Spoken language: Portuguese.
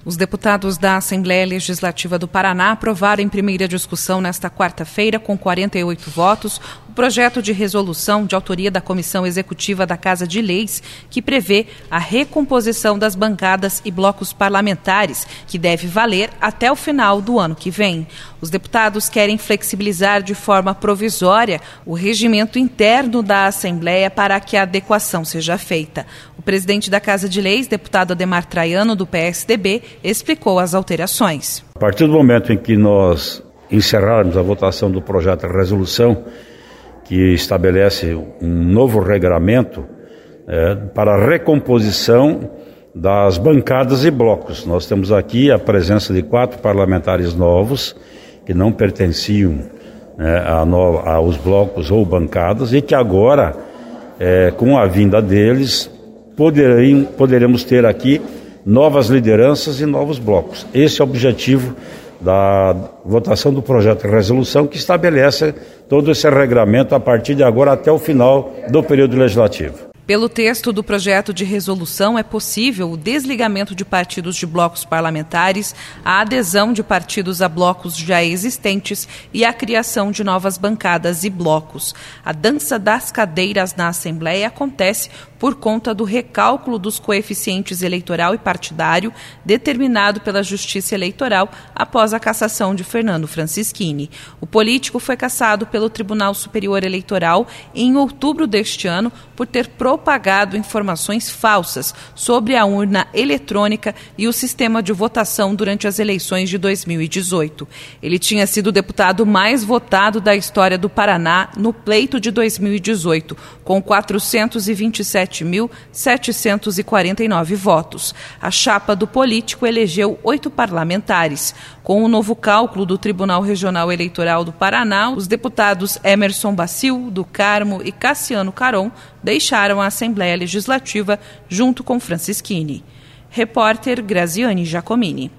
Os deputados da Assembleia Legislativa do Paraná aprovaram em primeira discussão nesta quarta-feira, com 48 votos, o projeto de resolução de autoria da Comissão Executiva da Casa de Leis, que prevê a recomposição das bancadas e blocos parlamentares, que deve valer até o final do ano que vem. Os deputados querem flexibilizar de forma provisória o regimento interno da Assembleia para que a adequação seja feita. O presidente da Casa de Leis, deputado Ademar Traiano, do PSDB, explicou as alterações. A partir do momento em que nós encerrarmos a votação do projeto de resolução que estabelece um novo regramento para a recomposição das bancadas e blocos. Nós temos aqui a presença de 4 parlamentares novos que não pertenciam aos blocos ou bancadas e que agora, com a vinda deles, poderemos ter aqui novas lideranças e novos blocos. Esse é o objetivo da votação do projeto de resolução, que estabelece todo esse regramento a partir de agora até o final do período legislativo. Pelo texto do projeto de resolução, é possível o desligamento de partidos de blocos parlamentares, a adesão de partidos a blocos já existentes e a criação de novas bancadas e blocos. A dança das cadeiras na Assembleia acontece por conta do recálculo dos coeficientes eleitoral e partidário determinado pela Justiça Eleitoral após a cassação de Fernando Francischini. O político foi cassado pelo Tribunal Superior Eleitoral em outubro deste ano por ter propagado informações falsas sobre a urna eletrônica e o sistema de votação durante as eleições de 2018. Ele tinha sido o deputado mais votado da história do Paraná no pleito de 2018, com 427.749 votos. A chapa do político elegeu 8 parlamentares. Com o novo cálculo do Tribunal Regional Eleitoral do Paraná, os deputados Emerson Bacil, do Carmo e Cassiano Caron deixaram a Assembleia Legislativa junto com Francischini. Repórter Graziane Giacomini.